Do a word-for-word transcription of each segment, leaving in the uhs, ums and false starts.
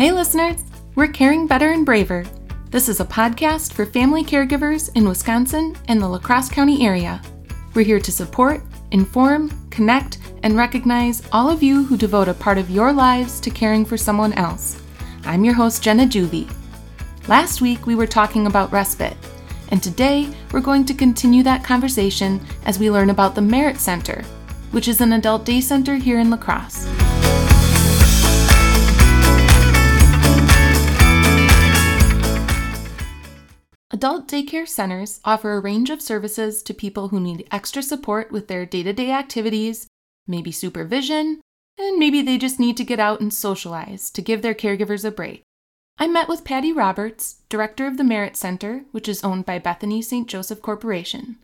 Hey listeners, we're Caring Better and Braver. This is a podcast for family caregivers in Wisconsin and the La Crosse County area. We're here to support, inform, connect, and recognize all of you who devote a part of your lives to caring for someone else. I'm your host, Jenna Juby. Last week, we were talking about respite, and today we're going to continue that conversation as we learn about the Merit Center, which is an adult day center here in La Crosse. Adult daycare centers offer a range of services to people who need extra support with their day-to-day activities, maybe supervision, and maybe they just need to get out and socialize to give their caregivers a break. I met with Patty Roberts, director of the Merit Center, which is owned by Bethany Saint Joseph Corporation.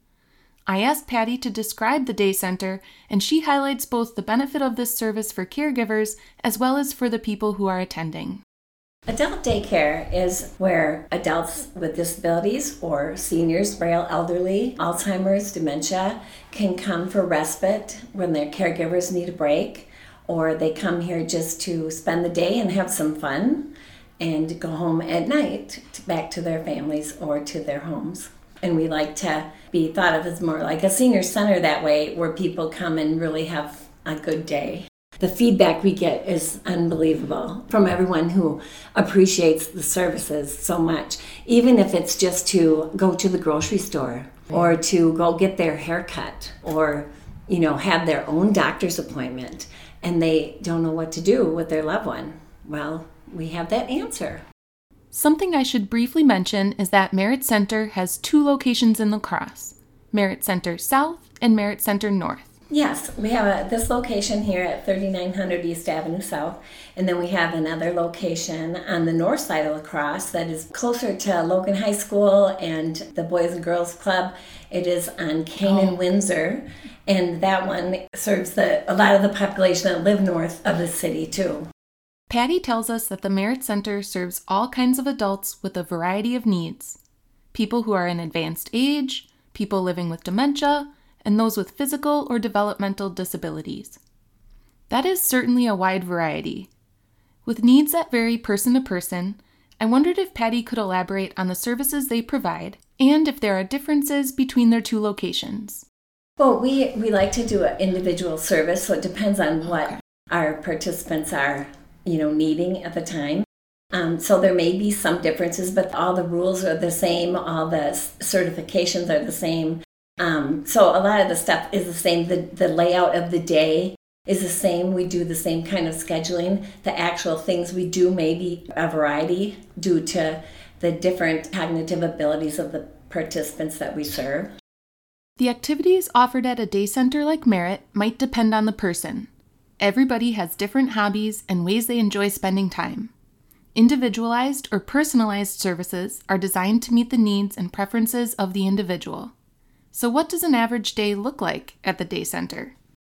I asked Patty to describe the day center, and she highlights both the benefit of this service for caregivers as well as for the people who are attending. Adult daycare is where adults with disabilities or seniors, frail, elderly, Alzheimer's, dementia can come for respite when their caregivers need a break, or they come here just to spend the day and have some fun and go home at night to back to their families or to their homes. And we like to be thought of as more like a senior center that way, where people come and really have a good day. The feedback we get is unbelievable from everyone who appreciates the services so much, even if it's just to go to the grocery store or to go get their hair cut or, you know, have their own doctor's appointment and they don't know what to do with their loved one. Well, we have that answer. Something I should briefly mention is that Merit Center has two locations in La Crosse, Merit Center South and Merit Center North. Yes, we have a, this location here at thirty-nine hundred East Avenue South, and then we have another location on the north side of La Crosse that is closer to Logan High School and the Boys and Girls Club. It is on Kane and Windsor, and that one serves the, a lot of the population that live north of the city too. Patty tells us that the Merit Center serves all kinds of adults with a variety of needs. People who are in advanced age, people living with dementia, and those with physical or developmental disabilities. That is certainly a wide variety. With needs that vary person to person, I wondered if Patty could elaborate on the services they provide and if there are differences between their two locations. Well, we, we like to do an individual service, so it depends on what our participants are, you know, needing at the time. Um, so there may be some differences, but all the rules are the same, all the certifications are the same. Um, so a lot of the stuff is the same. The, the layout of the day is the same. We do the same kind of scheduling. The actual things we do may be a variety due to the different cognitive abilities of the participants that we serve. The activities offered at a day center like Merit might depend on the person. Everybody has different hobbies and ways they enjoy spending time. Individualized or personalized services are designed to meet the needs and preferences of the individual. So what does an average day look like at the day center?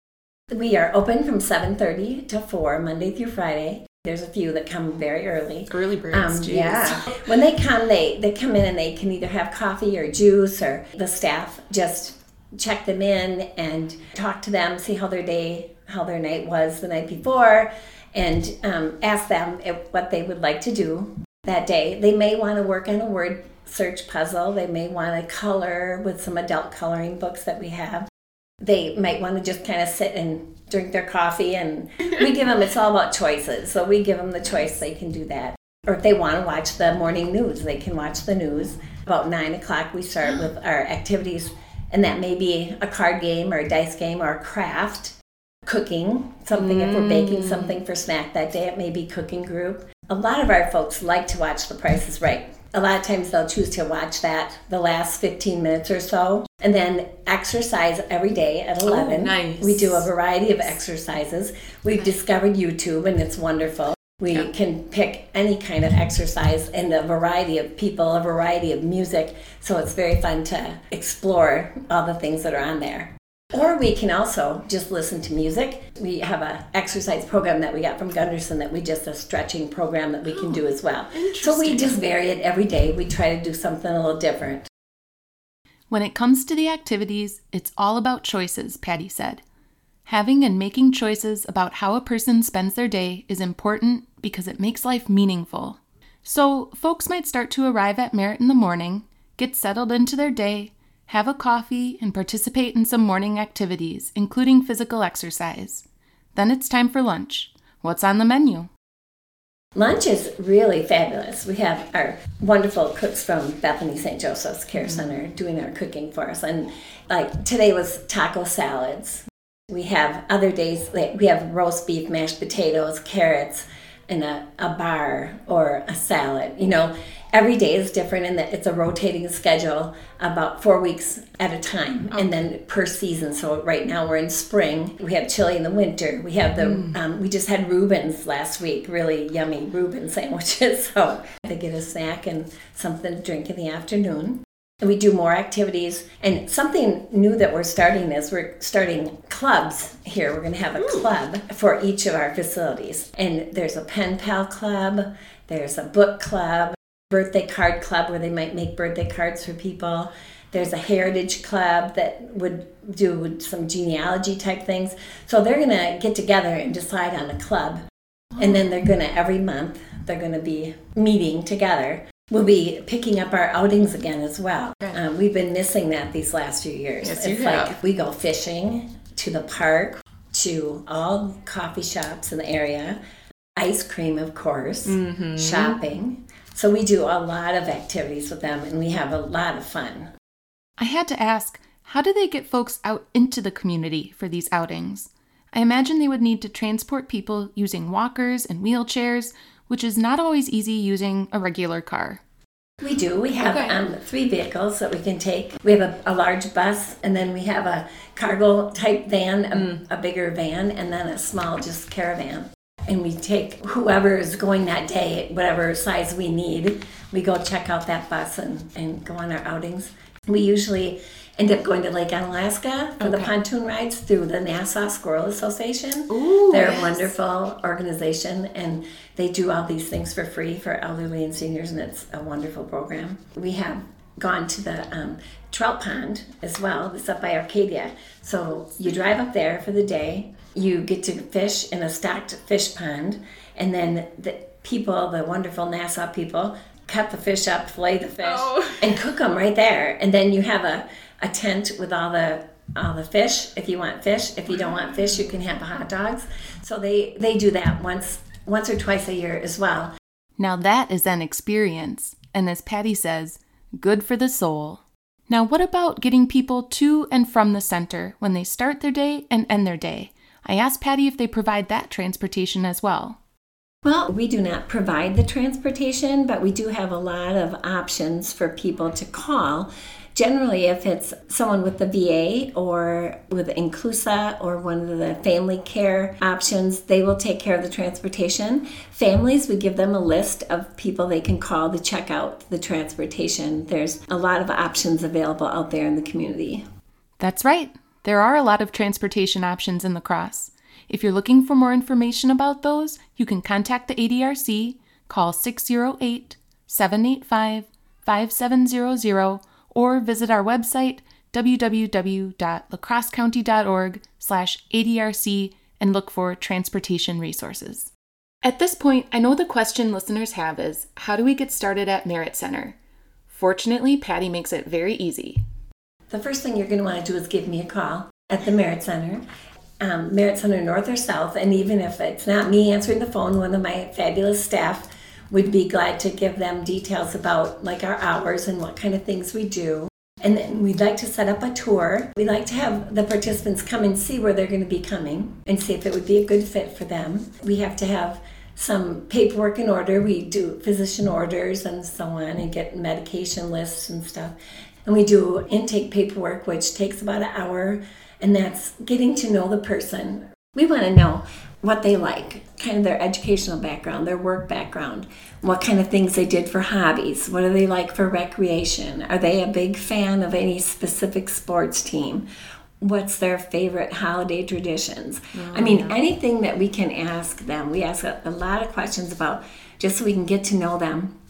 We are open from seven thirty to four, Monday through Friday. There's a few that come very early. Early birds, um, Yeah. When they come, they, they come in and they can either have coffee or juice, or the staff just check them in and talk to them, see how their day, how their night was the night before, and um, ask them if, what they would like to do that day. They may want to work on a word search puzzle. They may want to color with some adult coloring books that we have. They might want to just kind of sit and drink their coffee, and we give them, it's all about choices. So we give them the choice, they can do that. Or if they want to watch the morning news, they can watch the news. About nine o'clock we start with our activities, and that may be a card game or a dice game or a craft, cooking, something mm. if we're baking something for snack that day, it may be cooking group. A lot of our folks like to watch The Price is Right. A lot of times they'll choose to watch that the last fifteen minutes or so, and then exercise every day at eleven. Oh, nice. We do a variety of exercises. We've okay. discovered YouTube, and it's wonderful. We yeah. can pick any kind of exercise and a variety of people, a variety of music, so it's very fun to explore all the things that are on there. Or we can also just listen to music. We have an exercise program that we got from Gunderson that we just, a stretching program that we can do as well. So we just vary it every day. We try to do something a little different. When it comes to the activities, it's all about choices, Patty said. Having and making choices about how a person spends their day is important because it makes life meaningful. So, folks might start to arrive at Merritt in the morning, get settled into their day, have a coffee, and participate in some morning activities, including physical exercise. Then it's time for lunch. What's on the menu? Lunch is really fabulous. We have our wonderful cooks from Bethany Saint Joseph's Care Center doing our cooking for us. And like today was taco salads. We have other days, like we have roast beef, mashed potatoes, carrots, and a, a bar or a salad. You know, every day is different in that it's a rotating schedule about four weeks at a time, okay. And then per season. So right now we're in spring. We have chili in the winter. We have the, mm. um, we just had Reuben's last week, really yummy Reuben sandwiches. So they get a snack and something to drink in the afternoon. And we do more activities. And something new that we're starting is we're starting clubs here. We're going to have a Ooh. club for each of our facilities. And there's a pen pal club. There's a book club. Birthday card club where they might make birthday cards for people. There's a heritage club that would do some genealogy type things. So they're going to get together and decide on a club. And then they're going to, every month, they're going to be meeting together. We'll be picking up our outings again as well. Um, we've been missing that these last few years. Yes, it's you like have. We go fishing, to the park, to all coffee shops in the area, ice cream, of course, mm-hmm. shopping. So we do a lot of activities with them, and we have a lot of fun. I had to ask, how do they get folks out into the community for these outings? I imagine they would need to transport people using walkers and wheelchairs, which is not always easy using a regular car. We do. We have okay. um, three vehicles that we can take. We have a, a large bus, and then we have a cargo type van, mm. a, a bigger van, and then a small just caravan. And we take whoever is going that day, whatever size we need, we go check out that bus and, and go on our outings. We usually end up going to Lake Onalaska for okay. the pontoon rides through the Nassau Squirrel Association. Ooh, They're yes. a wonderful organization, and they do all these things for free for elderly and seniors, and it's a wonderful program. We have gone to the um, trout pond as well. It's up by Arcadia. So you drive up there for the day. You get to fish in a stocked fish pond, and then the people, the wonderful Nassau people, cut the fish up, fillet the fish, oh. and cook them right there. And then you have a, a tent with all the all the fish. If you want fish, if you don't want fish, you can have hot dogs. So they, they do that once once or twice a year as well. Now that is an experience, and as Patty says, good for the soul. Now what about getting people to and from the center when they start their day and end their day? I asked Patty if they provide that transportation as well. Well, we do not provide the transportation, but we do have a lot of options for people to call. Generally, if it's someone with the V A or with Inclusa or one of the family care options, they will take care of the transportation. Families, we give them a list of people they can call to check out the transportation. There's a lot of options available out there in the community. That's right. There are a lot of transportation options in La Crosse. If you're looking for more information about those, you can contact the A D R C, call six oh eight, seven eight five, five seven zero zero, or visit our website, w w w dot lacrossecounty dot org slash A D R C, and look for transportation resources. At this point, I know the question listeners have is, how do we get started at Merritt Center? Fortunately, Patty makes it very easy. The first thing you're going to want to do is give me a call at the Merritt Center. Um, Merritt Center North or South, and even if it's not me answering the phone, one of my fabulous staff would be glad to give them details about like our hours and what kind of things we do. And then we'd like to set up a tour. We'd like to have the participants come and see where they're going to be coming and see if it would be a good fit for them. We have to have some paperwork in order. We do physician orders and so on and get medication lists and stuff. And we do intake paperwork, which takes about an hour, and that's getting to know the person. We want to know what they like, kind of their educational background, their work background, what kind of things they did for hobbies, what do they like for recreation, are they a big fan of any specific sports team, what's their favorite holiday traditions. Oh, I mean, yeah. anything that we can ask them. We ask a, a lot of questions about just so we can get to know them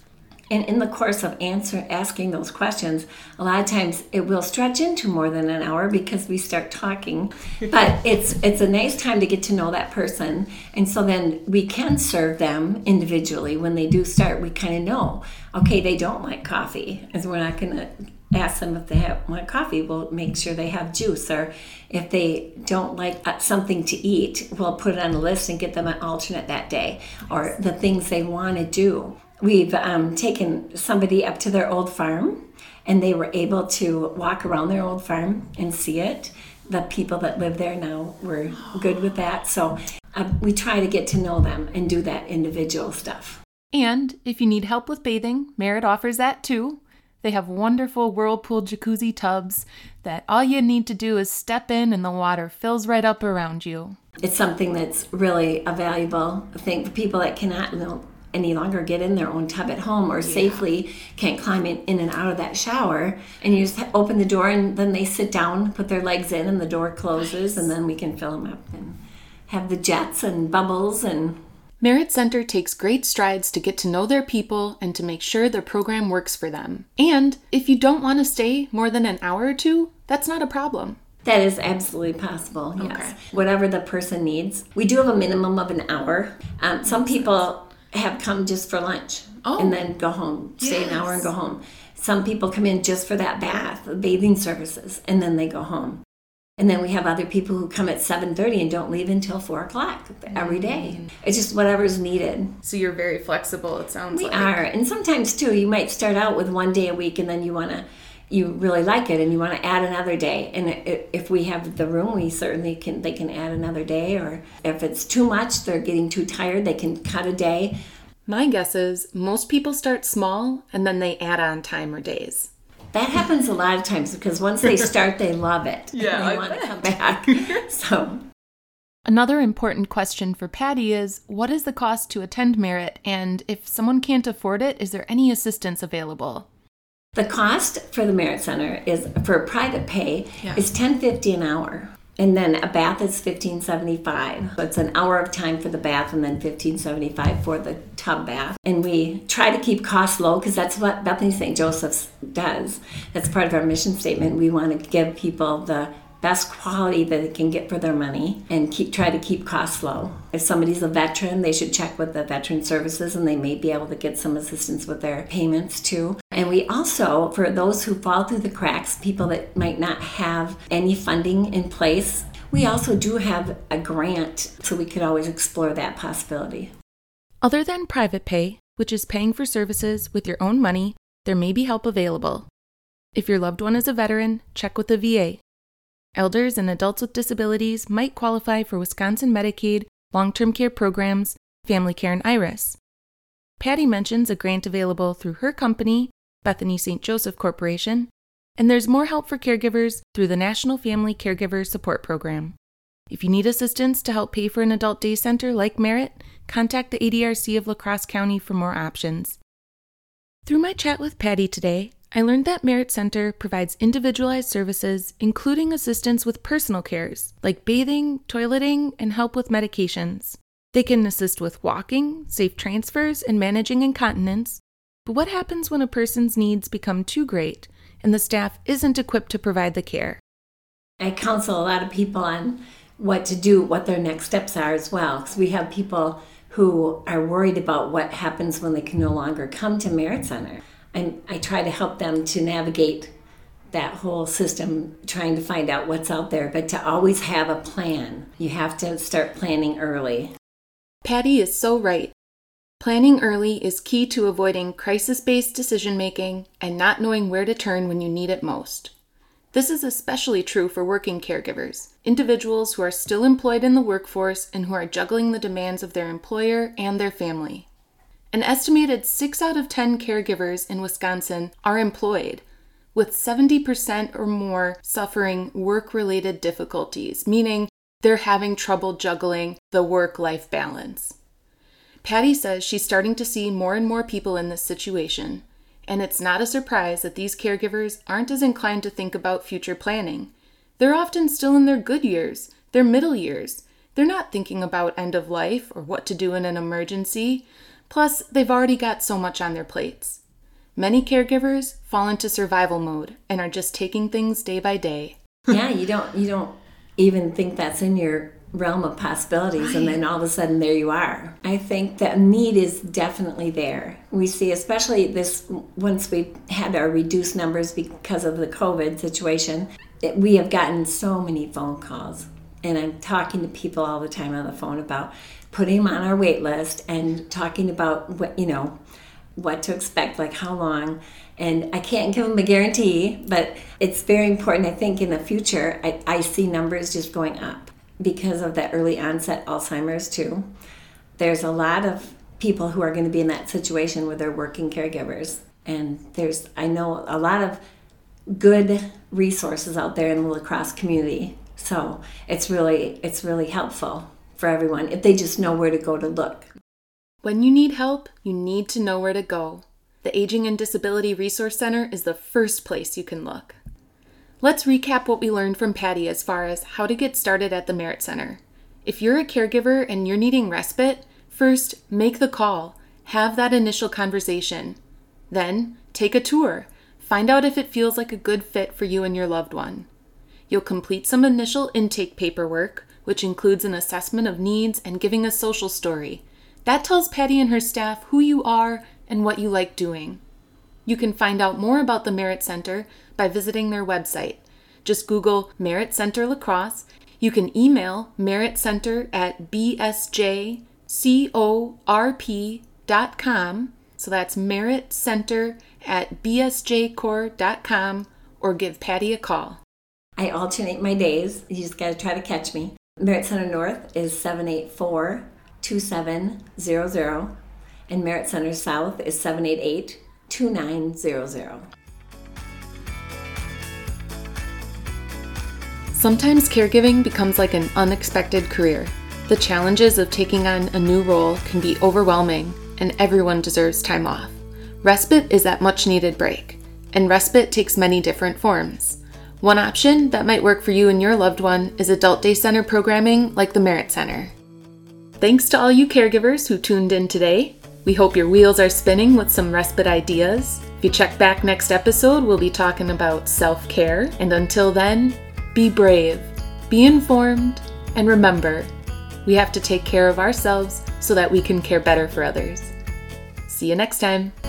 And in the course of answer, asking those questions, a lot of times it will stretch into more than an hour because we start talking. But it's it's a nice time to get to know that person. And so then we can serve them individually. When they do start, we kind of know, okay, they don't like coffee. And we're not going to ask them if they have, want coffee. We'll make sure they have juice. Or if they don't like something to eat, we'll put it on the list and get them an alternate that day. Or the things they want to do. We've um, taken somebody up to their old farm, and they were able to walk around their old farm and see it. The people that live there now were good with that. So uh, we try to get to know them and do that individual stuff. And if you need help with bathing, Merit offers that too. They have wonderful whirlpool jacuzzi tubs that all you need to do is step in and the water fills right up around you. It's something that's really a valuable thing for people that cannot, you know, any longer get in their own tub at home or yeah. safely can't climb in, in and out of that shower. And you just open the door and then they sit down, put their legs in, and the door closes, nice. And then we can fill them up and have the jets and bubbles. And Merit Center takes great strides to get to know their people and to make sure their program works for them. And if you don't want to stay more than an hour or two, that's not a problem. That is absolutely possible, yes. Okay. Whatever the person needs. We do have a minimum of an hour. Um, some people have come just for lunch oh. and then go home, stay yes. an hour and go home. Some people come in just for that bath, bathing services, and then they go home. And then we have other people who come at seven thirty and don't leave until four o'clock every day. Mm. It's just whatever's needed. So you're very flexible, it sounds we like. We are. And sometimes, too, you might start out with one day a week and then you want to, you really like it and you want to add another day. And if we have the room, we certainly can, they can add another day. Or if it's too much, they're getting too tired, they can cut a day. My guess is most people start small and then they add on time or days. That happens a lot of times because once they start, they love it. Yeah, and they I want bet. to come back. So, another important question for Patty is, what is the cost to attend Merit? And if someone can't afford it, is there any assistance available? The cost for the Merit Center is for private pay yeah. is ten fifty an hour. And then a bath is fifteen seventy-five. So it's an hour of time for the bath and then fifteen seventy-five for the tub bath. And we try to keep costs low because that's what Bethany Saint Joseph's does. That's part of our mission statement. We want to give people the best quality that they can get for their money and keep try to keep costs low. If somebody's a veteran, they should check with the Veteran Services and they may be able to get some assistance with their payments too. And we also, for those who fall through the cracks, people that might not have any funding in place, we also do have a grant, so we could always explore that possibility. Other than private pay, which is paying for services with your own money, there may be help available. If your loved one is a veteran, check with the V A. Elders and adults with disabilities might qualify for Wisconsin Medicaid, long-term care programs, Family Care, and IRIS. Patty mentions a grant available through her company, Bethany Saint Joseph Corporation, and there's more help for caregivers through the National Family Caregiver Support Program. If you need assistance to help pay for an adult day center like Merit, contact the A D R C of La Crosse County for more options. Through my chat with Patty today, I learned that Merit Center provides individualized services, including assistance with personal cares, like bathing, toileting, and help with medications. They can assist with walking, safe transfers, and managing incontinence. But what happens when a person's needs become too great and the staff isn't equipped to provide the care? I counsel a lot of people on what to do, what their next steps are as well, because we have people who are worried about what happens when they can no longer come to Merit Center. I, I try to help them to navigate that whole system, trying to find out what's out there, but to always have a plan. You have to start planning early. Patty is so right. Planning early is key to avoiding crisis-based decision-making and not knowing where to turn when you need it most. This is especially true for working caregivers, individuals who are still employed in the workforce and who are juggling the demands of their employer and their family. An estimated six out of ten caregivers in Wisconsin are employed, with seventy percent or more suffering work-related difficulties, meaning they're having trouble juggling the work-life balance. Patty says she's starting to see more and more people in this situation, and it's not a surprise that these caregivers aren't as inclined to think about future planning. They're often still in their good years, their middle years. They're not thinking about end of life or what to do in an emergency. Plus, they've already got so much on their plates. Many caregivers fall into survival mode and are just taking things day by day. Yeah, you don't you don't even think that's in your realm of possibilities, right. And then all of a sudden there you are. I think that need is definitely there. We see, especially this once we had our reduced numbers because of the COVID situation, that we have gotten so many phone calls. And I'm talking to people all the time on the phone about putting them on our wait list and talking about what, you know, what to expect, like how long. And I can't give them a guarantee, but it's very important. I think in the future, I, I see numbers just going up because of that early onset Alzheimer's too. There's a lot of people who are going to be in that situation where they're working caregivers. And there's, I know, a lot of good resources out there in the La Crosse community. So it's really, it's really helpful for everyone if they just know where to go to look. When you need help, you need to know where to go. The Aging and Disability Resource Center is the first place you can look. Let's recap what we learned from Patty as far as how to get started at the Merit Center. If you're a caregiver and you're needing respite, first, make the call. Have that initial conversation. Then, take a tour. Find out if it feels like a good fit for you and your loved one. You'll complete some initial intake paperwork, which includes an assessment of needs and giving a social story. That tells Patty and her staff who you are and what you like doing. You can find out more about the Merit Center by visiting their website. Just Google Merit Center La Crosse. You can email meritcenter at b s j corp dot com. So that's meritcenter at b s j corp dot com, or give Patty a call. I alternate my days. You just got to try to catch me. Merit Center North is seven eight four, two seven zero zero, and Merit Center South is seven eight eight, two nine zero zero. Sometimes caregiving becomes like an unexpected career. The challenges of taking on a new role can be overwhelming, and everyone deserves time off. Respite is that much-needed break, and respite takes many different forms. One option that might work for you and your loved one is adult day center programming like the Merit Center. Thanks to all you caregivers who tuned in today. We hope your wheels are spinning with some respite ideas. If you check back next episode, we'll be talking about self-care. And until then, be brave, be informed, and remember, we have to take care of ourselves so that we can care better for others. See you next time.